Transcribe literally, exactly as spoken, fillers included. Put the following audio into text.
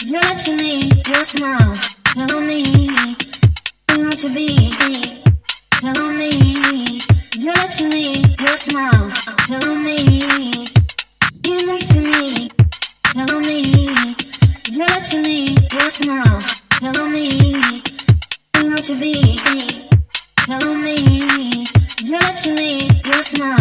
You're like to me, your smile, hello me. You want to be, hello me. You're like to me, your smile, hello me. You like to me, hello me. You're like to me, your smile, hello me. You want to be, hello me. You're like to me, your smile.